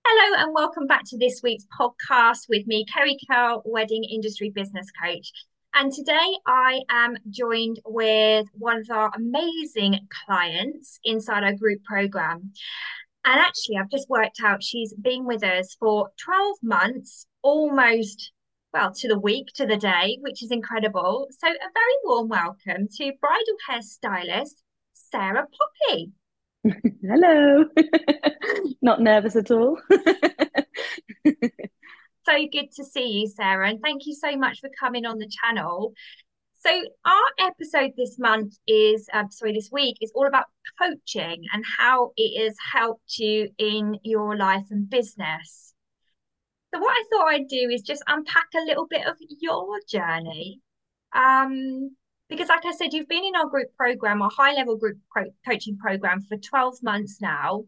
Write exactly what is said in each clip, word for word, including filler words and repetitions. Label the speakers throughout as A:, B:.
A: Hello and welcome back to this week's podcast with me, Kerry Curl, Wedding Industry Business Coach. And today I am joined with one of our amazing clients inside our group program. And actually, I've just worked out she's been with us for twelve months, almost, well, to the week, to the day, which is incredible. So, a very warm welcome to bridal hairstylist Sarah Poppy.
B: Hello. Not nervous at all.
A: So good to see you, Sarah, and thank you so much for coming on the channel. So, our episode this month is, um, sorry, this week is all about coaching and how it has helped you in your life and business. So, what I thought I'd do is just unpack a little bit of your journey. Um, because, like I said, you've been in our group program, our high level group pro coaching program for twelve months now.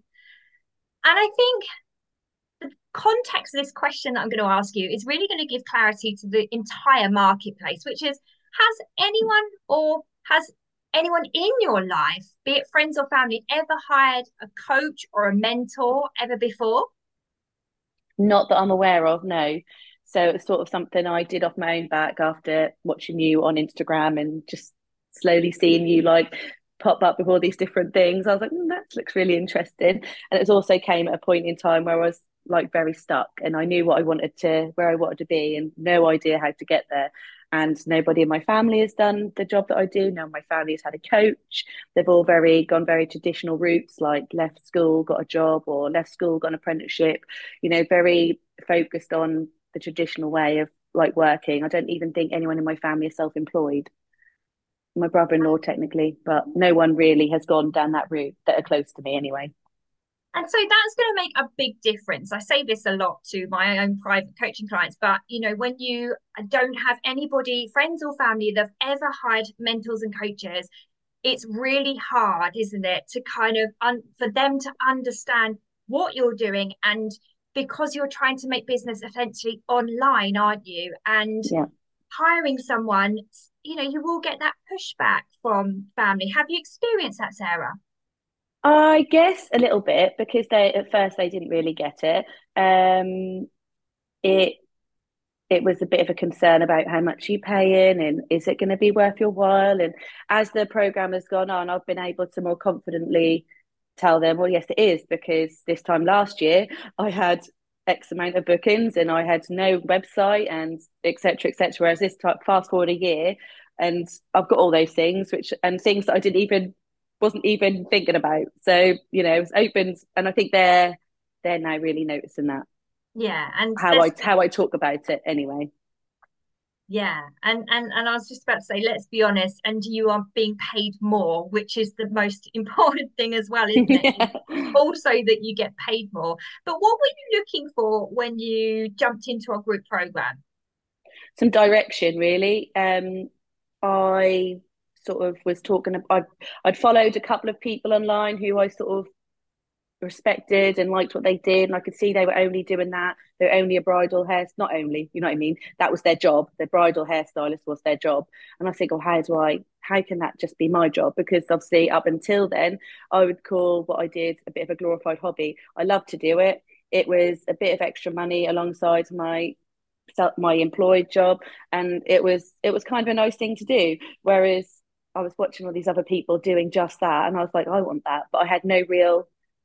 A: And I think the context of this question that I'm going to ask you is really going to give clarity to the entire marketplace, which is has anyone or has anyone in your life, be it friends or family, ever hired a coach or a mentor ever before?
B: Not that I'm aware of, no. So it's sort of something I did off my own back after watching you on Instagram and just slowly seeing you like pop up with all these different things. I was like, mm, that looks really interesting. And it also came at a point in time where I was like very stuck and I knew what I wanted to, where I wanted to be, and no idea how to get there. And nobody in my family has done the job that I do. Now my family has had a coach. They've all very gone very traditional routes, like left school, got a job, or left school, got an apprenticeship, you know, very focused on the traditional way of like working. I don't even think anyone in my family is self-employed. My brother-in-law technically, but no one really has gone down that route that are close to me anyway.
A: And so that's going to make a big difference. I say this a lot to my own private coaching clients, but you know, when you don't have anybody, friends or family that have ever hired mentors and coaches, it's really hard, isn't it, to kind of un for them to understand what you're doing. And because you're trying to make business essentially online, aren't you? And
B: Yeah.
A: hiring someone, you know, you will get that pushback from family. Have you experienced that, Sarah?
B: I guess a little bit because they at first they didn't really get it. Um, it it was a bit of a concern about how much you pay in and is it going to be worth your while. And as the program has gone on, I've been able to more confidently tell them, well, yes, it is, because this time last year I had X amount of bookings and I had no website and et cetera, et cetera. Whereas this time, fast forward a year, and I've got all those things, which and things that I didn't even wasn't even thinking about. So you know, it's opened, and I think they're they're now really noticing that
A: Yeah, and
B: how
A: let's
B: I how I talk about it anyway.
A: yeah, and and and I was just about to say, let's be honest, and you are being paid more, which is the most important thing as well, isn't it?
B: Yeah.
A: Also that you get paid more. But what were you looking for when you jumped into our group program?
B: Some direction really. Um, I sort of was talking. I'd I'd followed a couple of people online who I sort of respected and liked what they did, and I could see they were only doing that. They're only a bridal hair, not only, you know what I mean. That was their job. Their bridal hairstylist was their job, and I think, oh, how do I? How can that just be my job? Because obviously, up until then, I would call what I did a bit of a glorified hobby. I loved to do it. It was a bit of extra money alongside my my employed job, and it was it was kind of a nice thing to do. Whereas I was watching all these other people doing just that, and I was like, I want that, but I had no real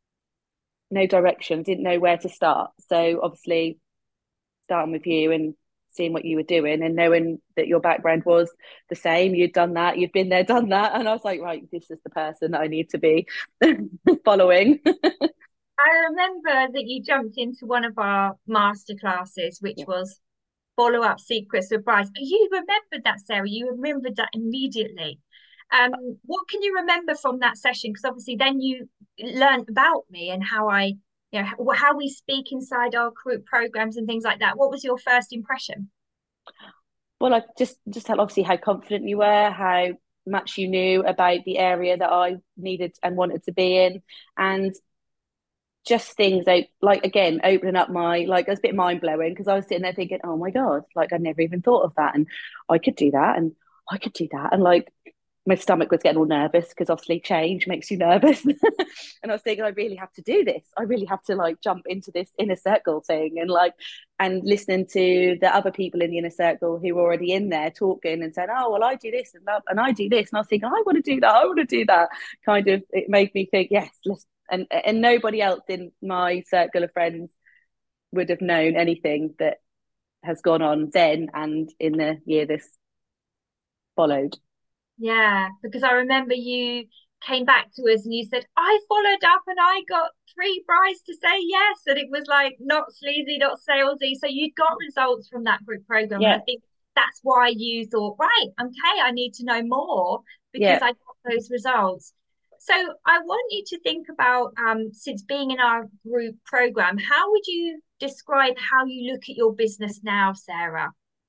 B: no direction, didn't know where to start. So obviously, starting with you and seeing what you were doing and knowing that your background was the same, you'd done that, you'd been there, done that, and I was like, right, this is the person that I need to be following.
A: I remember that you jumped into one of our master classes, which
B: Yes.
A: was follow up secrets with brides. You remembered that, Sarah. You remembered that immediately. Um, what can you remember from that session? Because obviously, then you learned about me and how I, you know, how, how we speak inside our group programs and things like that. What was your first impression?
B: Well, I just just tell obviously how confident you were, how much you knew about the area that I needed and wanted to be in, and just things like like again opening up my like it was a bit mind blowing because I was sitting there thinking, oh my god, like I never even thought of that, and I could do that, and I could do that, and like my stomach was getting all nervous because obviously change makes you nervous. And I was thinking, I really have to do this. I really have to like jump into this inner circle thing, and like, and listening to the other people in the inner circle who were already in there talking and saying, oh, well, I do this and that, and I do this. And I was thinking, I want to do that. I want to do that. Kind of, it made me think, yes, let's, and, and nobody else in my circle of friends would have known anything that has gone on then and in the year this followed.
A: Yeah, because I remember you came back to us and you said, I followed up and I got three brides to say yes. And it was like not sleazy, not salesy. So you got results from that group program. And I
B: Yeah,
A: think that's why you thought, right, okay, I need to know more because
B: yeah.
A: I got those results. So I want you to think about, um, since being in our group program, how would you describe how you look at your business now, Sarah?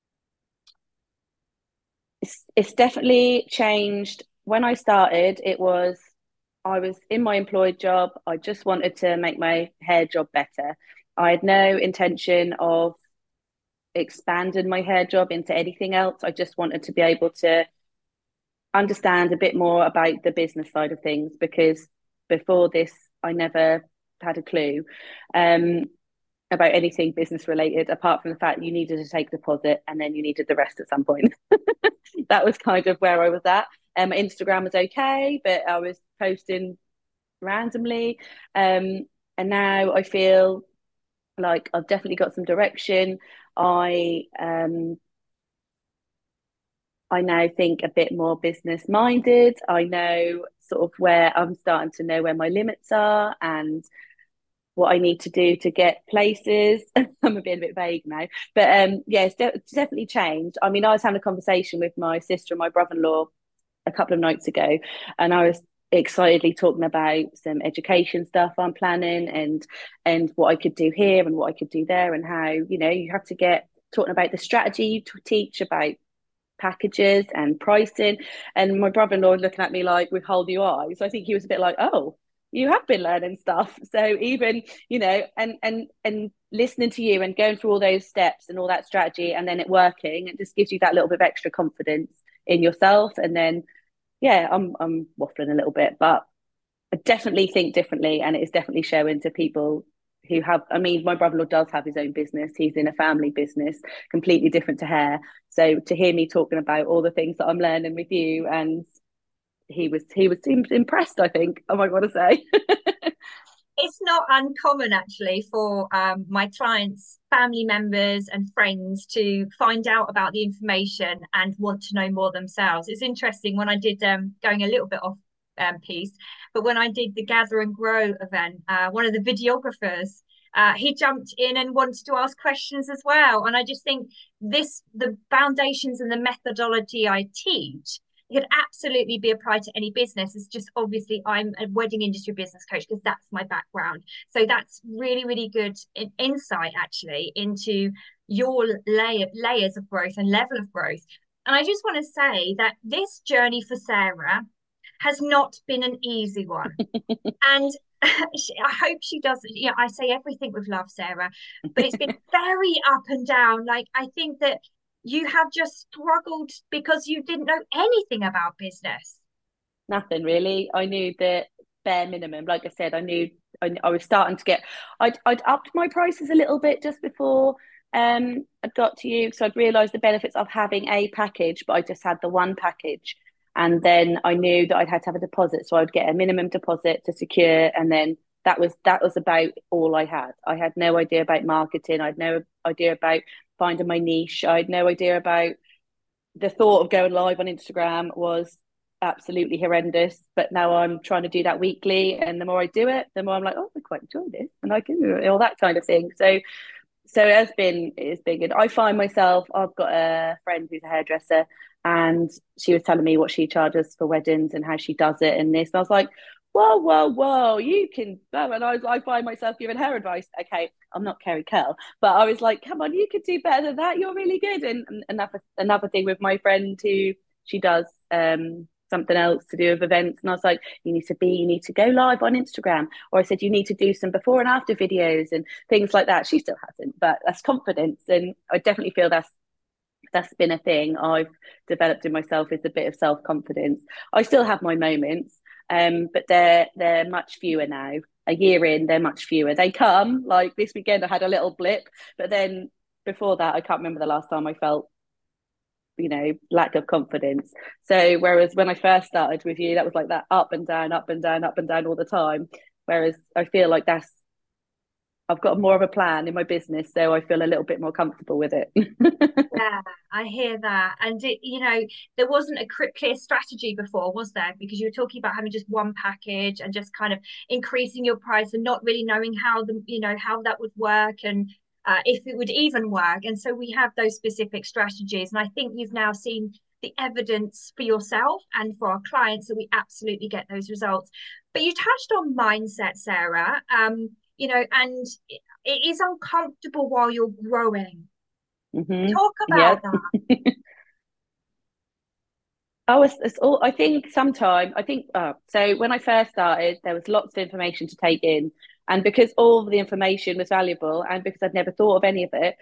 B: It's, it's definitely changed. When I started, it was, I was in my employed job. I just wanted to make my hair job better. I had no intention of expanding my hair job into anything else. I just wanted to be able to understand a bit more about the business side of things, because before this, I never had a clue um, about anything business related, apart from the fact you needed to take deposit and then you needed the rest at some point. That was kind of where I was at. Um, Instagram was okay, but I was posting randomly. Um, and now I feel like I've definitely got some direction. I um, I now think a bit more business minded. I know sort of where I'm starting to know where my limits are and what I need to do to get places. I'm being a bit vague now, but um, yeah, it's, de- it's definitely changed. I mean, I was having a conversation with my sister and my brother-in-law a couple of nights ago, and I was excitedly talking about some education stuff I'm planning, and and what I could do here and what I could do there, and how, you know, you have to get talking about the strategy you to teach about packages and pricing. And my brother-in-law was looking at me like with whole new eyes. I think he was a bit like, oh, you have been learning stuff. So even, you know, and and and listening to you and going through all those steps and all that strategy and then it working, it just gives you that little bit of extra confidence in yourself. And then yeah, I'm I'm waffling a little bit, but I definitely think differently, and it is definitely showing to people who have. I mean, my brother-in-law does have his own business. He's in a family business, completely different to hair. So to hear me talking about all the things that I'm learning with you, and he was he was seemed impressed. I think I might want to say.
A: It's not uncommon actually for um, my clients, family members, and friends to find out about the information and want to know more themselves. It's interesting when I did um, going a little bit off um, piece, but when I did the Gather and Grow event, uh, one of the videographers. Uh, he jumped in and wanted to ask questions as well. And I just think this, the foundations and the methodology I teach, it could absolutely be applied to any business. It's just obviously I'm a wedding industry business coach because that's my background. So that's really, really good in, insight actually into your layer, layers of growth and level of growth. And I just want to say that this journey for Sarah has not been an easy one. And I hope she doesn't. Yeah, I say everything with love, Sarah, but it's been very up and down. Like, I think that you have just struggled because you didn't know anything about business.
B: Nothing really. I knew the bare minimum. Like I said, I knew I, I was starting to get. I'd I'd upped my prices a little bit just before um I'd got to you, so I'd realised the benefits of having a package, but I just had the one package, and then I knew that I'd had to have a deposit, so I'd get a minimum deposit to secure, and then that was that was about all I had. I had no idea about marketing. I had no idea about finding my niche. I had no idea about the thought of going live on Instagram was absolutely horrendous. But now I'm trying to do that weekly, and the more I do it, the more I'm like, oh, I quite enjoy this, and I can do all that kind of thing. So, so it has been it's been good. I find myself, I've got a friend who's a hairdresser, and she was telling me what she charges for weddings and how she does it, and this, and I was like, whoa, whoa, whoa, you can. And I, I find myself giving her advice. Okay, I'm not Kerry Curl, but I was like, come on, you could do better than that. You're really good. And, and another another thing with my friend who she does um something else to do with events, and I was like, you need to be, you need to go live on Instagram, or I said you need to do some before and after videos and things like that. She still hasn't, but that's confidence, and I definitely feel that's That's been a thing I've developed in myself, is a bit of self-confidence. I still have my moments, um, but they're they're much fewer now. A year in, they're much fewer. They come, like this weekend I had a little blip, but then before that I can't remember the last time I felt, you know, lack of confidence. So whereas when I first started with you, that was like that up and down, up and down, up and down all the time. Whereas I feel like that's I've got more of a plan in my business, so I feel a little bit more comfortable with it.
A: Yeah, I hear that. And it, you know, there wasn't a cr- clear strategy before, was there? Because you were talking about having just one package and just kind of increasing your price and not really knowing how the, you know, how that would work and uh, if it would even work. And so we have those specific strategies. And I think you've now seen the evidence for yourself and for our clients that we absolutely get those results. But you touched on mindset, Sarah. Um, you know, and it it is uncomfortable while you're growing.
B: Mm-hmm.
A: Talk
B: Yeah.
A: about that.
B: Oh, it's, it's all. I think sometime. I think. Uh, so when I first started, there was lots of information to take in, and because all of the information was valuable, and because I'd never thought of any of it,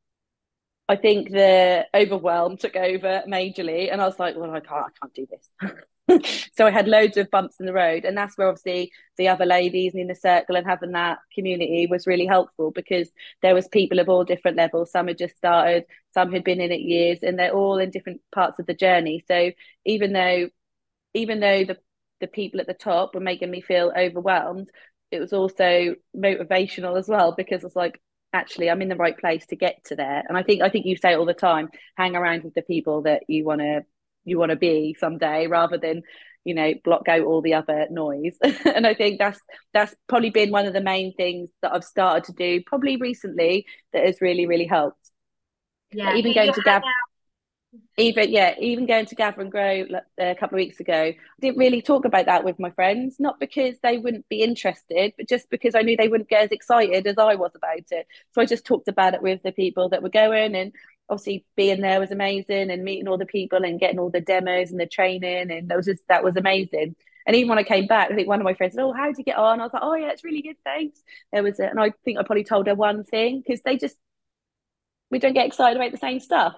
B: I think the overwhelm took over majorly, and I was like, "Well, I can't. I can't do this." So I had loads of bumps in the road, and that's where obviously the other ladies in the circle and having that community was really helpful, because there was people of all different levels. Some had just started, some had been in it years, and they're all in different parts of the journey. So even though even though the the people at the top were making me feel overwhelmed, it was also motivational as well, because it's like, actually I'm in the right place to get to there. And I think I think you say it all the time, hang around with the people that you want to you want to be someday, rather than, you know, block out all the other noise. And I think that's that's probably been one of the main things that I've started to do probably recently that has really really helped. But
A: Yeah, who
B: even
A: you
B: going to
A: hang
B: Gav
A: out.
B: even yeah even going to Gather and Grow a couple of weeks ago, I didn't really talk about that with my friends, not because they wouldn't be interested, but just because I knew they wouldn't get as excited as I was about it. So I just talked about it with the people that were going, and obviously being there was amazing, and meeting all the people and getting all the demos and the training, and that was just that was amazing. And even when I came back, I think one of my friends said, "Oh, how did you get on?" I was like, "Oh yeah, it's really good, thanks." There was it, and I think I probably told her one thing, because they just we don't get excited about the same stuff.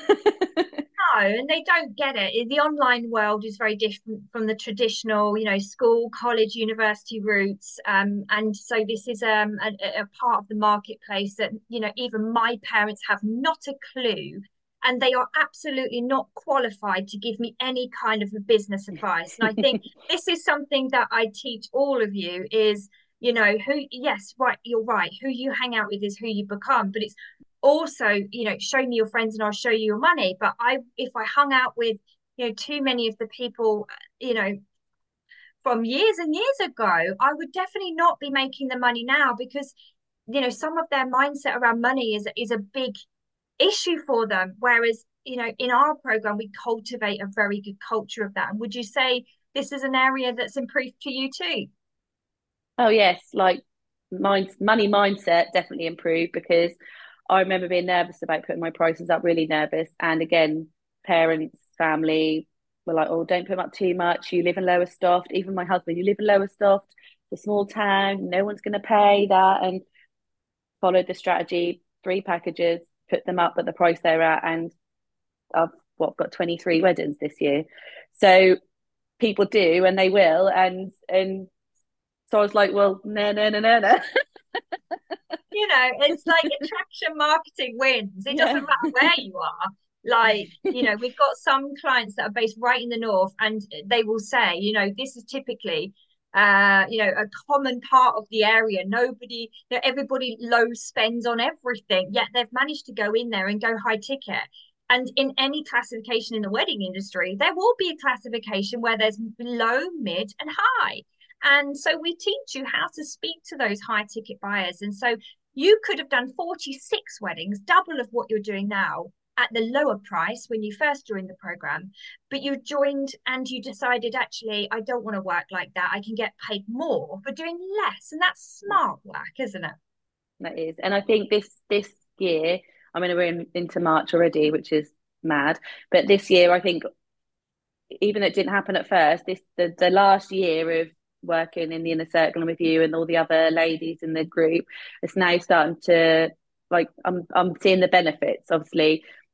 A: No, and they don't get it. The online world is very different from the traditional, you know, school, college, university routes. Um, and so this is um a, a part of the marketplace that, you know, even my parents have not a clue. And they are absolutely not qualified to give me any kind of a business advice. And I think this is something that I teach all of you is, you know, who, yes, right, you're right. Who you hang out with is who you become. But it's also, you know, show me your friends and I'll show you your money. But I, if I hung out with, you know, too many of the people, you know, from years and years ago, I would definitely not be making the money now because, you know, some of their mindset around money is is a big issue for them. Whereas, you know, in our program, we cultivate a very good culture of that. And would you say this is an area that's improved for you too?
B: Oh yes, like mind money mindset definitely improved, because I remember being nervous about putting my prices up, really nervous. And again, parents, family were like, "Oh, don't put them up too much. You live in Lowestoft." Even my husband, "You live in Lowestoft, it's a small town. No one's going to pay that." And followed the strategy, three packages, put them up at the price they're at, and I've what got twenty-three weddings this year. So people do, and they will, and and so I was like, well, no, no, no, no, no.
A: You know, it's like attraction marketing wins. It doesn't
B: Yeah.
A: matter where you are. Like, you know, we've got some clients that are based right in the north, and they will say, you know, this is typically uh, you know, a common part of the area. Nobody, you know, everybody low spends on everything, yet they've managed to go in there and go high ticket. And in any classification in the wedding industry, there will be a classification where there's low, mid, and high. And so we teach you how to speak to those high ticket buyers. And so you could have done forty-six weddings, double of what you're doing now at the lower price when you first joined the program, but you joined and you decided, actually, I don't want to work like that. I can get paid more for doing less. And that's smart work, isn't it?
B: That is. And I think this this year, I mean, we're in, into March already, which is mad. But this year, I think, even though it didn't happen at first, this the, the last year of working in the inner circle and with you and all the other ladies in the group, it's now starting to, like, I'm I'm seeing the benefits. Obviously,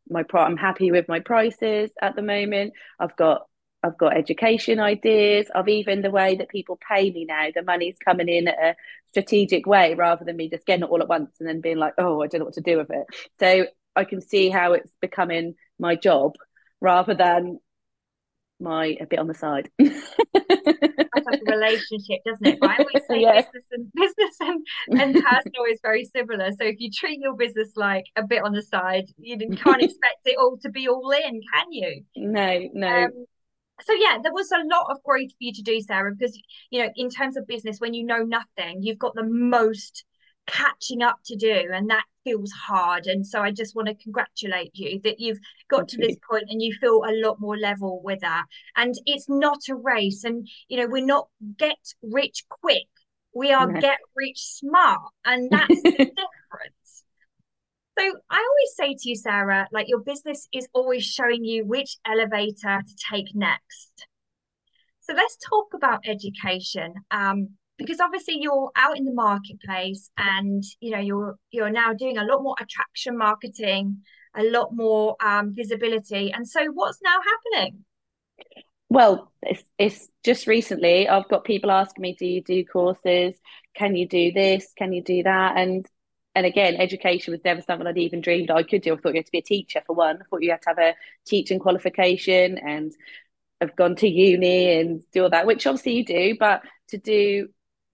B: my pro I'm happy with my prices at the moment. I've got I've got education ideas. I've even the way that people pay me now, the money's coming in at a strategic way rather than me just getting it all at once and then being like, oh, I don't know what to do with it. So I can see how it's becoming my job rather than my a bit on the side.
A: That's like a relationship, doesn't it? But I always say
B: Yes.
A: business and business and, and personal is very similar. So if you treat your business like a bit on the side, you can't expect it all to be all in, can you?
B: No, no.
A: Um, so yeah, there was a lot of growth for you to do, Sarah, because you know, in terms of business, when you know nothing, you've got the most catching up to do, and that feels hard. And so I just want to congratulate you that you've got
B: Thank
A: to this
B: you.
A: point and you feel a lot more level with that. And it's not a race, and you know, we're not get rich quick. We are
B: No.
A: get rich smart, and that's the difference. So I always say to you, Sarah, like your business is always showing you which elevator to take next. So let's talk about education. Um, because obviously you're out in the marketplace and you know you're you're now doing a lot more attraction marketing, a lot more um, visibility. And so what's now happening?
B: Well, it's it's just recently I've got people asking me, do you do courses? Can you do this? Can you do that? And and again, education was never something I'd even dreamed I could do. I thought you had to be a teacher for one. I thought you had to have a teaching qualification and have gone to uni and do all that, which obviously you do, but to do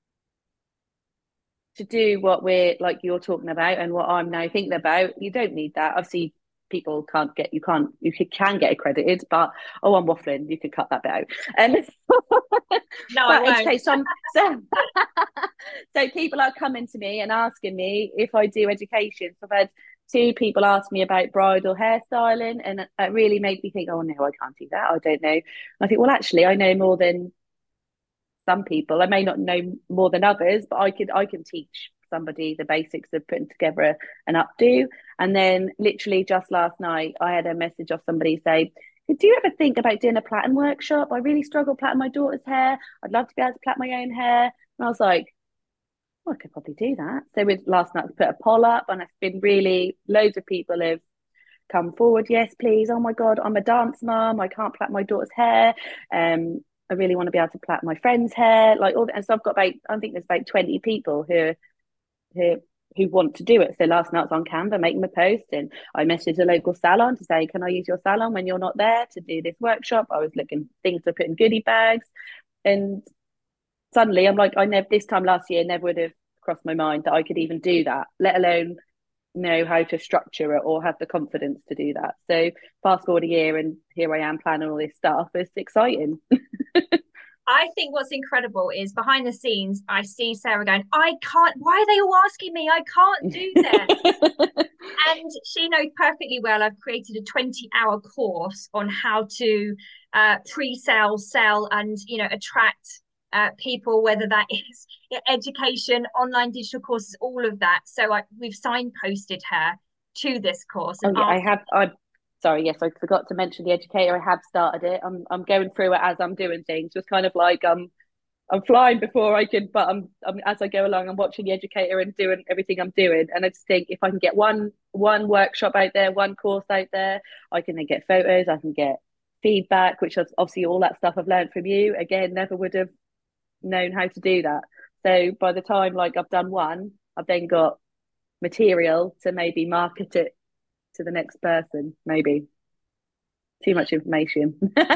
B: to do what we're like you're talking about and what I'm now thinking about, you don't need that. Obviously, people can't get you can't you can get accredited, but oh, I'm waffling. You could cut that bit out. Um,
A: No, I
B: but
A: won't.
B: education, some so so people are coming to me and asking me if I do education. So I've had two people ask me about bridal hairstyling, and it really made me think, oh no, I can't do that. I don't know. And I think, well, actually, I know more than some people. I may not know more than others, but I could I can teach somebody the basics of putting together a, an updo. And then literally just last night, I had a message off somebody say, do you ever think about doing a plaiting workshop? I really struggle plaiting my daughter's hair. I'd love to be able to plait my own hair. And I was like, well, I could probably do that. So with last night, we put a poll up, and it's been really loads of people have come forward. Yes, please. Oh my God, I'm a dance mom. I can't plait my daughter's hair. Um, I really want to be able to plait my friend's hair. Like all that. And so I've got about, I think there's about twenty people who who who want to do it. So last night I was on Canva making a post, and I messaged a local salon to say, can I use your salon when you're not there to do this workshop? I was looking things to put in goodie bags. And suddenly I'm like, I never, this time last year, never would have crossed my mind that I could even do that, let alone know how to structure it or have the confidence to do that. So fast forward a year and here I am planning all this stuff. It's exciting.
A: I think what's incredible is behind the scenes, I see Sarah going, I can't, why are they all asking me? I can't do this. And she knows perfectly well I've created a twenty hour course on how to uh, pre-sale, sell, and you know, attract uh, people, whether that is education, online digital courses, all of that. So I, we've signposted her to this course and
B: Oh yeah, I
A: asked.
B: have. I sorry, yes, I forgot to mention the educator. I have started it. I'm I'm going through it as I'm doing things. Just kind of like um I'm flying before I can, but I'm, I'm as I go along, I'm watching the educator and doing everything I'm doing. And I just think if I can get one one workshop out there, one course out there, I can then get photos, I can get feedback, which is obviously all that stuff I've learned from you. Again, never would have known how to do that. So by the time like I've done one, I've then got material to maybe market it to the next person, maybe. Too much information.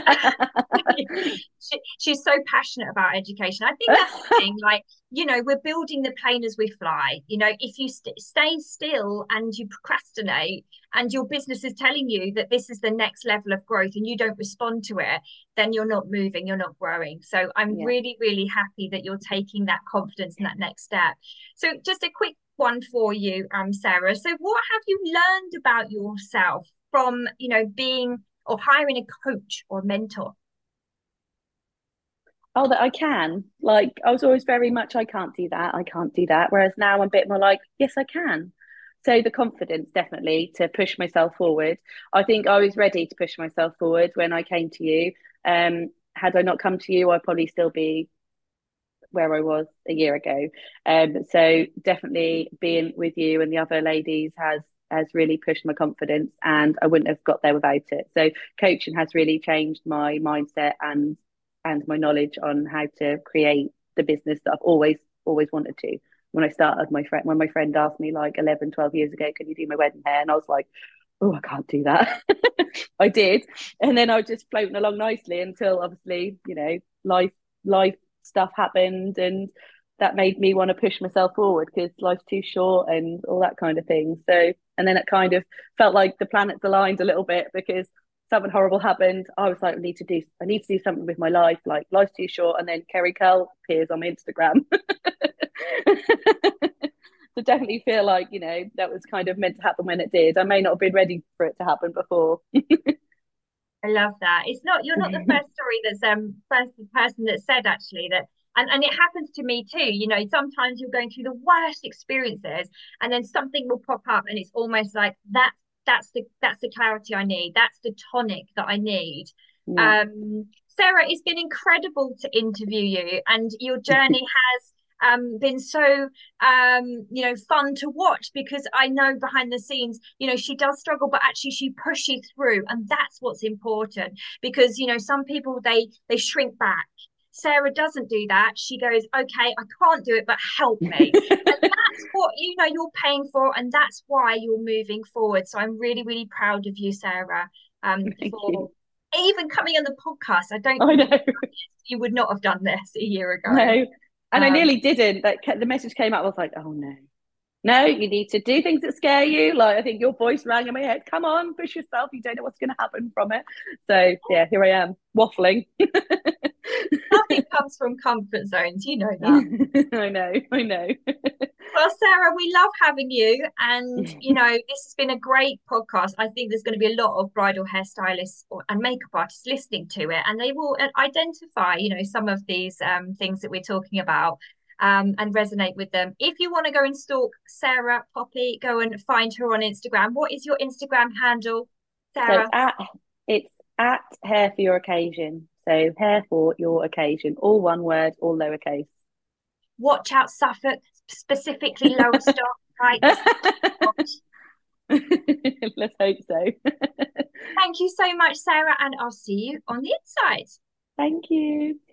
A: she, she's so passionate about education. I think that's the thing. Like, you know, we're building the plane as we fly. You know, if you st stay still and you procrastinate and your business is telling you that this is the next level of growth and you don't respond to it, then you're not moving, you're not growing. So I'm
B: Yeah.
A: really, really happy that you're taking that confidence and that next step. So just a quick one for you, um, Sarah. So what have you learned about yourself from, you know, being or hiring a coach or mentor?
B: Oh, that I can. Like I was always very much, I can't do that, I can't do that. Whereas now I'm a bit more like, yes, I can. So the confidence definitely to push myself forward. I think I was ready to push myself forward when I came to you. Um, had I not come to you, I'd probably still be where I was a year ago. Um, so definitely being with you and the other ladies has has really pushed my confidence, and I wouldn't have got there without it. So coaching has really changed my mindset and and my knowledge on how to create the business that I've always always wanted to. When I started, my friend when my friend asked me like eleven, twelve years ago, can you do my wedding hair? And I was like, oh, I can't do that. I did. And then I was just floating along nicely until obviously, you know, life life stuff happened, and that made me want to push myself forward because life's too short and all that kind of thing. So, and then it kind of felt like the planets aligned a little bit because something horrible happened. I was like, I need to do, I need to do something with my life. Like life's too short. And then Kerry Curl appears on my Instagram. So definitely feel like, you know, that was kind of meant to happen when it did. I may not have been ready for it to happen before.
A: I love that. It's not, you're not the first story that's um first person that said actually that, and, and it happens to me too. You know, sometimes you're going through the worst experiences and then something will pop up and it's almost like that that's the that's the clarity I need. That's the tonic that I need.
B: Yeah.
A: Um, Sarah, it's been incredible to interview you, and your journey has um been so um you know fun to watch, because I know behind the scenes, you know, she does struggle, but actually she pushes through, and that's what's important. Because you know, some people they they shrink back. Sarah doesn't do that. She goes, okay, I can't do it, but help me. And that's what, you know, you're paying for, and that's why you're moving forward. So I'm really, really proud of you, Sarah, um,
B: Thank
A: for
B: you.
A: even coming on the podcast. I don't
B: I
A: think
B: know.
A: you would not have done this a year ago.
B: No. And I
A: Um,
B: nearly didn't. That the message came out. I was like, oh no, no, you need to do things that scare you. Like I think your voice rang in my head. Come on, push yourself. You don't know what's going to happen from it. So yeah, here I am waffling.
A: Nothing comes from comfort zones, you know that.
B: I know, I know.
A: Well, Sarah, we love having you. And, you know, this has been a great podcast. I think there's going to be a lot of bridal hairstylists or, and makeup artists listening to it, and they will uh, identify, you know, some of these um, things that we're talking about, um, and resonate with them. If you want to go and stalk Sarah Poppy, go and find her on Instagram. What is your Instagram handle,
B: So it's
A: Sarah?
B: at it's at hair for your occasion. So hair for your occasion, all one word, all lowercase.
A: Watch out, Suffolk, specifically Lowestoft, right?
B: Let's hope so.
A: Thank you so much, Sarah, and I'll see you on the inside.
B: Thank you.